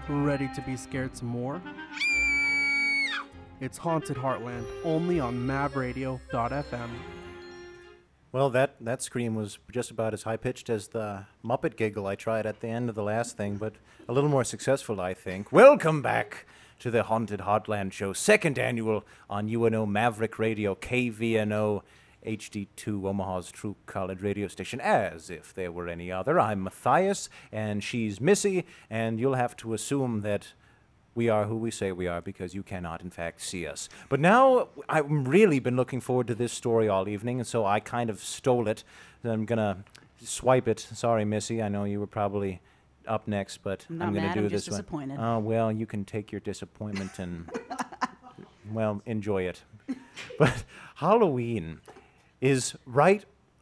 Ready to be scared some more? It's Haunted Heartland, only on mavradio.fm. Well, that scream was just about as high-pitched as the Muppet giggle I tried at the end of the last thing, but a little more successful, I think. Welcome back to the Haunted Heartland Show, second annual on UNO Maverick Radio, KVNO HD2, Omaha's true college radio station, as if there were any other. I'm Matthias, and she's Missy, and you'll have to assume that we are who we say we are because you cannot, in fact, see us. But now I've really been looking forward to this story all evening, and so I kind of stole it. I'm going to swipe it. Sorry, Missy. I know you were probably up next, but I'm going to do this one. Disappointed. Oh, well, you can take your disappointment and, well, enjoy it. But Halloween is right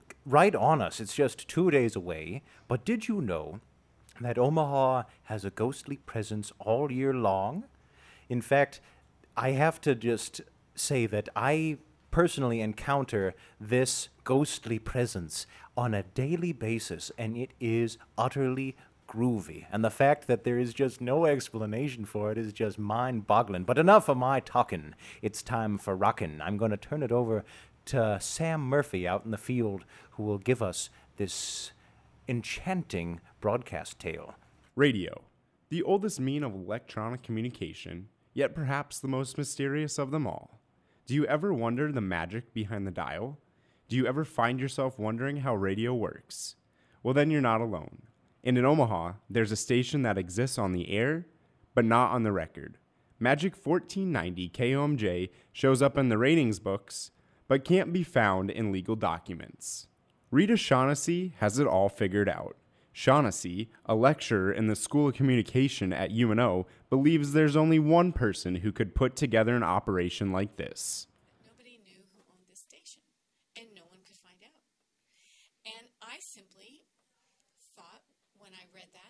on us. It's just 2 days away. But did you know that Omaha has a ghostly presence all year long? In fact, I have to just say that I personally encounter this ghostly presence on a daily basis, and it is utterly groovy. And the fact that there is just no explanation for it is just mind-boggling. But enough of my talking. It's time for rockin'. I'm going to turn it over to Sam Murphy out in the field, who will give us this enchanting broadcast tale. Radio, the oldest mean of electronic communication, yet perhaps the most mysterious of them all. Do you ever wonder the magic behind the dial? Do you ever find yourself wondering how radio works? Well, then you're not alone. And in Omaha, there's a station that exists on the air, but not on the record. Magic 1490 KOMJ shows up in the ratings books, but can't be found in legal documents. Rita Shaughnessy has it all figured out. Shaughnessy, a lecturer in the School of Communication at UNO, believes there's only one person who could put together an operation like this. Nobody knew who owned this station, and no one could find out. And I simply thought, when I read that,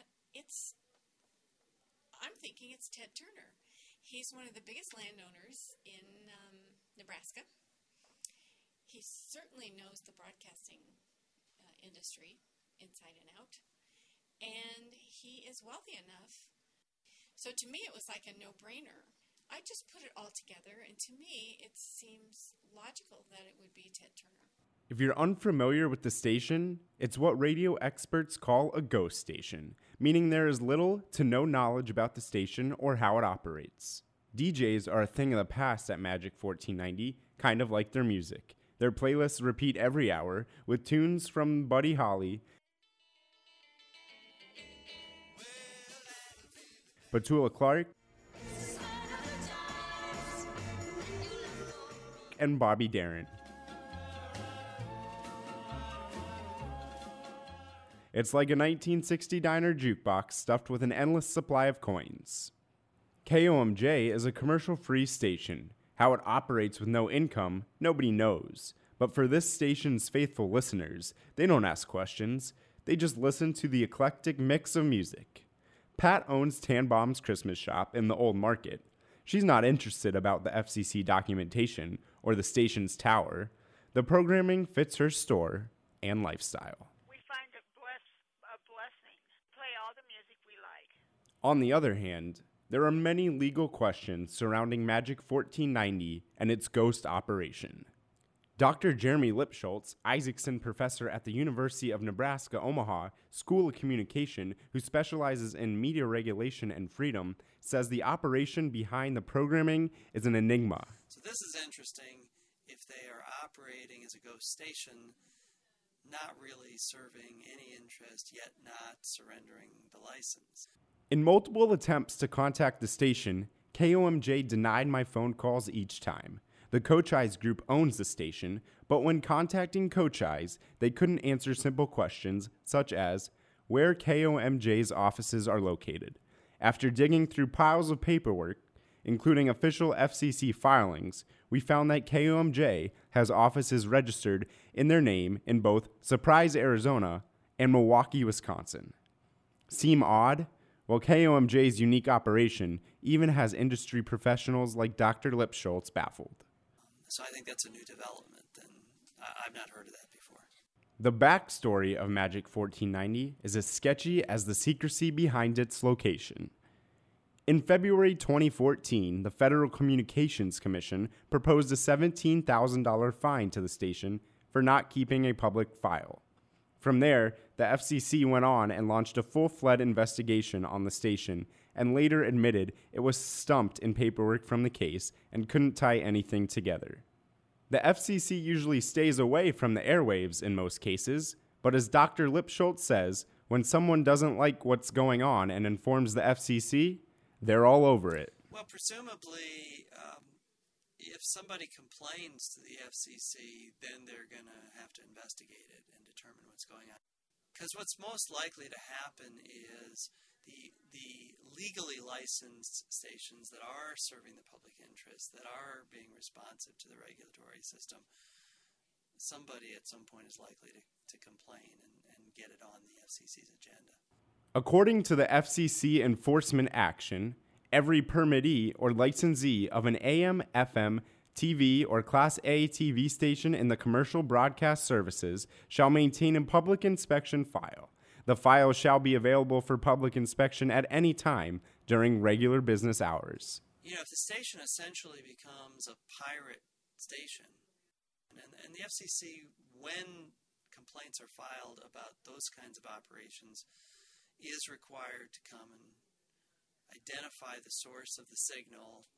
I'm thinking it's Ted Turner. He's one of the biggest landowners in Nebraska. He certainly knows the broadcasting industry inside and out, and he is wealthy enough. So to me, it was like a no-brainer. I just put it all together, and to me, it seems logical that it would be Ted Turner. If you're unfamiliar with the station, it's what radio experts call a ghost station, meaning there is little to no knowledge about the station or how it operates. DJs are a thing of the past at Magic 1490, kind of like their music. Their playlists repeat every hour, with tunes from Buddy Holly, Petula Clark, and Bobby Darin. It's like a 1960 diner jukebox stuffed with an endless supply of coins. KOMJ is a commercial-free station. How it operates with no income, nobody knows. But for this station's faithful listeners, they don't ask questions. They just listen to the eclectic mix of music. Pat owns Tannbaum's Christmas Shop in the Old Market. She's not interested about the FCC documentation or the station's tower. The programming fits her store and lifestyle. We find it a blessing to play all the music we like. On the other hand, there are many legal questions surrounding Magic 1490 and its ghost operation. Dr. Jeremy Lipschultz, Isaacson professor at the University of Nebraska, Omaha, School of Communication, who specializes in media regulation and freedom, says the operation behind the programming is an enigma. So this is interesting if they are operating as a ghost station, not really serving any interest, yet not surrendering the license. In multiple attempts to contact the station, KOMJ denied my phone calls each time. The Coach Eyes group owns the station, but when contacting Coach Eyes, they couldn't answer simple questions such as where KOMJ's offices are located. After digging through piles of paperwork, including official FCC filings, we found that KOMJ has offices registered in their name in both Surprise, Arizona and Milwaukee, Wisconsin. Seem odd? Well, KOMJ's unique operation even has industry professionals like Dr. Lipschultz baffled. So I think that's a new development, and I've not heard of that before. The backstory of Magic 1490 is as sketchy as the secrecy behind its location. In February 2014, the Federal Communications Commission proposed a $17,000 fine to the station for not keeping a public file. From there, the FCC went on and launched a full-fledged investigation on the station and later admitted it was stumped in paperwork from the case and couldn't tie anything together. The FCC usually stays away from the airwaves in most cases, but as Dr. Lipschultz says, when someone doesn't like what's going on and informs the FCC, they're all over it. Well, presumably, if somebody complains to the FCC, then they're going to have to investigate it and determine what's going on. Because what's most likely to happen is the legally licensed stations that are serving the public interest, that are being responsive to the regulatory system, somebody at some point is likely to complain and get it on the FCC's agenda. According to the FCC enforcement action, every permittee or licensee of an AM, FM, TV, or Class A TV station in the commercial broadcast services shall maintain a public inspection file. The file shall be available for public inspection at any time during regular business hours. You know, if the station essentially becomes a pirate station, and the FCC, when complaints are filed about those kinds of operations, is required to come and identify the source of the signal,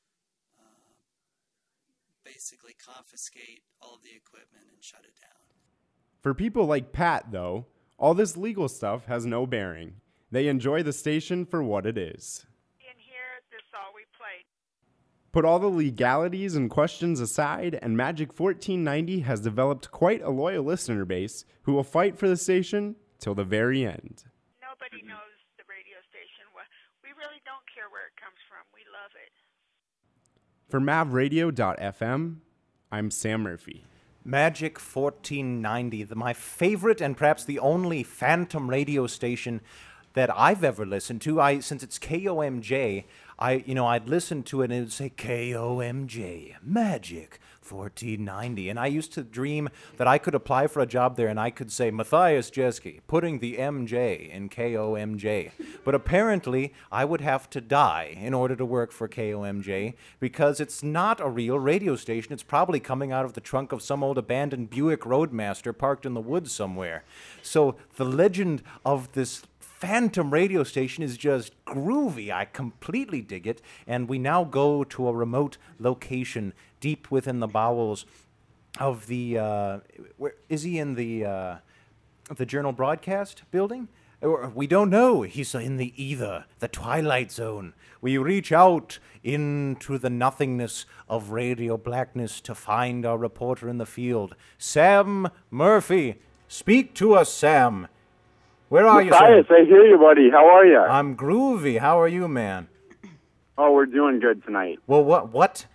basically confiscate all of the equipment and shut it down. For people like Pat, though, all this legal stuff has no bearing. They enjoy the station for what it is. In here, this is all we played. Put all the legalities and questions aside, and Magic 1490 has developed quite a loyal listener base who will fight for the station till the very end. Nobody knows the radio station. We really don't care where it comes from. We love it. For mavradio.fm, I'm Sam Murphy. Magic 1490, my favorite and perhaps the only phantom radio station that I've ever listened to. Since it's KOMJ, I'd listen to it and it would say KOMJ, Magic 1490. And I used to dream that I could apply for a job there and I could say Matthias Jeske, putting the MJ in KOMJ. But apparently I would have to die in order to work for KOMJ because it's not a real radio station. It's probably coming out of the trunk of some old abandoned Buick Roadmaster parked in the woods somewhere. So the legend of this phantom radio station is just groovy. I completely dig it. And we now go to a remote location deep within the bowels of the, where is he in the Journal Broadcast building? Or, we don't know. He's in the ether, the twilight zone. We reach out into the nothingness of radio blackness to find our reporter in the field. Sam Murphy. Speak to us, Sam. Where are Matthias, you, Sam? I hear you, buddy. How are you? I'm groovy. How are you, man? Oh, we're doing good tonight. Well, what?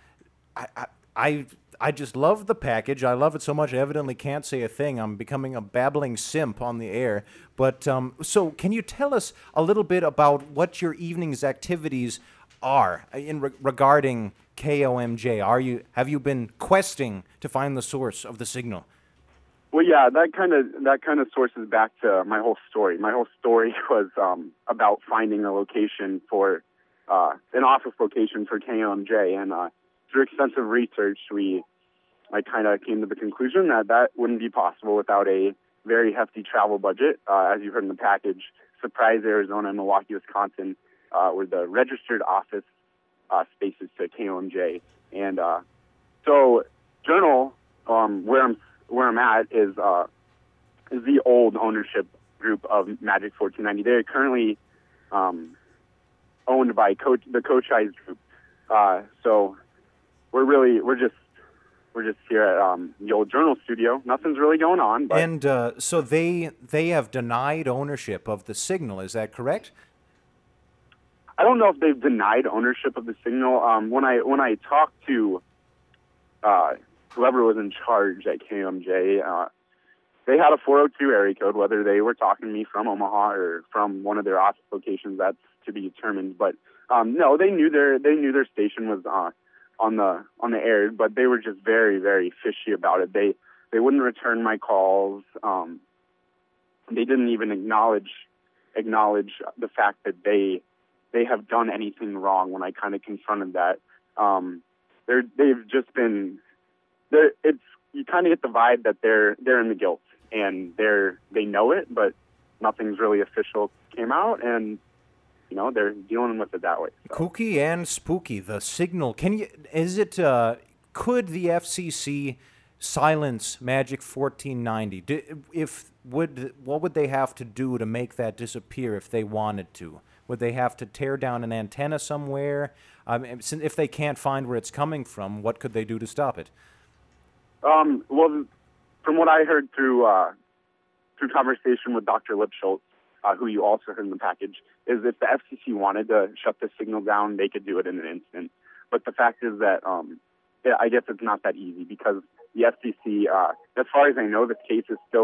I just love the package. I love it so much I evidently can't say a thing. I'm becoming a babbling simp on the air. But, so can you tell us a little bit about what your evening's activities are regarding KOMJ? Have you been questing to find the source of the signal? Well, yeah, that kind of sources back to my whole story. My whole story was about finding a location for an office location for KOMJ, and through extensive research, I kind of came to the conclusion that wouldn't be possible without a very hefty travel budget. As you heard in the package, Surprise, Arizona, and Milwaukee, Wisconsin were the registered office spaces to KOMJ, and so Journal, where I'm at is the old ownership group of Magic 1490. They're currently owned by the Cochise Group. So we're just here at the old Journal studio. Nothing's really going on. But and so they have denied ownership of the signal. Is that correct? I don't know if they've denied ownership of the signal. When I talked to whoever was in charge at KOMJ, they had a 402 area code. Whether they were talking to me from Omaha or from one of their office locations, that's to be determined. But no, they knew their station was on the air, but they were just very, very fishy about it. They wouldn't return my calls. They didn't even acknowledge the fact that they they have done anything wrong when I kind of confronted that. They've just been, you kind of get the vibe that they're in the guilt, and they know it, but nothing's really official came out, and they're dealing with it that way. So. Kooky and spooky, the signal. Could the FCC silence Magic 1490? What would they have to do to make that disappear if they wanted to? Would they have to tear down an antenna somewhere? If they can't find where it's coming from, what could they do to stop it? Well, from what I heard through conversation with Dr. Lipschultz, who you also heard in the package, is if the FCC wanted to shut the signal down, they could do it in an instant. But the fact is that I guess it's not that easy, because the FCC, as far as I know, this case is still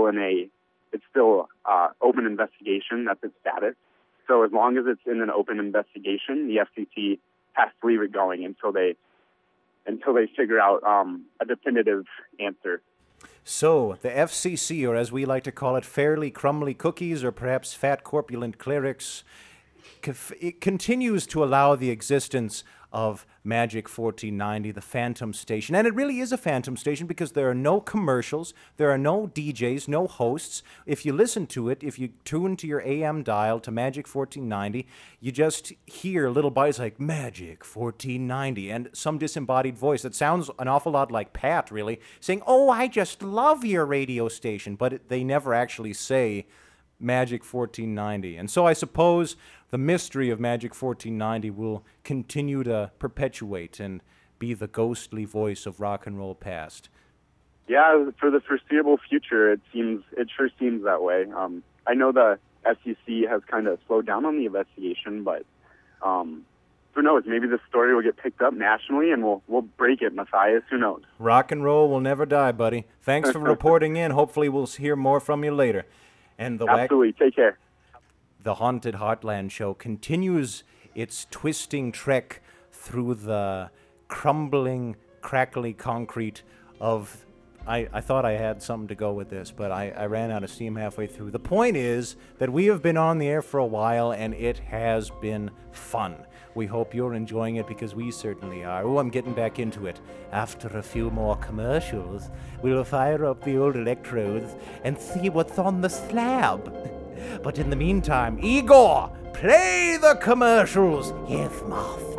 open investigation. That's its status. So as long as it's in an open investigation, the FCC has to leave it going until they figure out a definitive answer. So the FCC, or as we like to call it, fairly crumbly cookies, or perhaps fat corpulent clerics, it continues to allow the existence of Magic 1490, the Phantom Station. And it really is a Phantom Station because there are no commercials, there are no DJs, no hosts. If you listen to it, if you tune to your AM dial to Magic 1490, you just hear little bites like Magic 1490 and some disembodied voice that sounds an awful lot like Pat, really, saying, "Oh, I just love your radio station," but they never actually say Magic 1490. And so I suppose the mystery of Magic 1490 will continue to perpetuate and be the ghostly voice of rock and roll past. Yeah, for the foreseeable future, it sure seems that way. I know the FCC has kind of slowed down on the investigation, but who knows? Maybe this story will get picked up nationally, and we'll break it, Matthias. Who knows? Rock and roll will never die, buddy. Thanks for reporting in. Hopefully we'll hear more from you later. And absolutely. Take care. The Haunted Heartland Show continues its twisting trek through the crumbling, crackly concrete of... I thought I had something to go with this, but I ran out of steam halfway through. The point is that we have been on the air for a while, and it has been fun. We hope you're enjoying it, because we certainly are. Oh, I'm getting back into it. After a few more commercials, we'll fire up the old electrodes and see what's on the slab. But in the meantime, Igor, play the commercials. Yes, Master.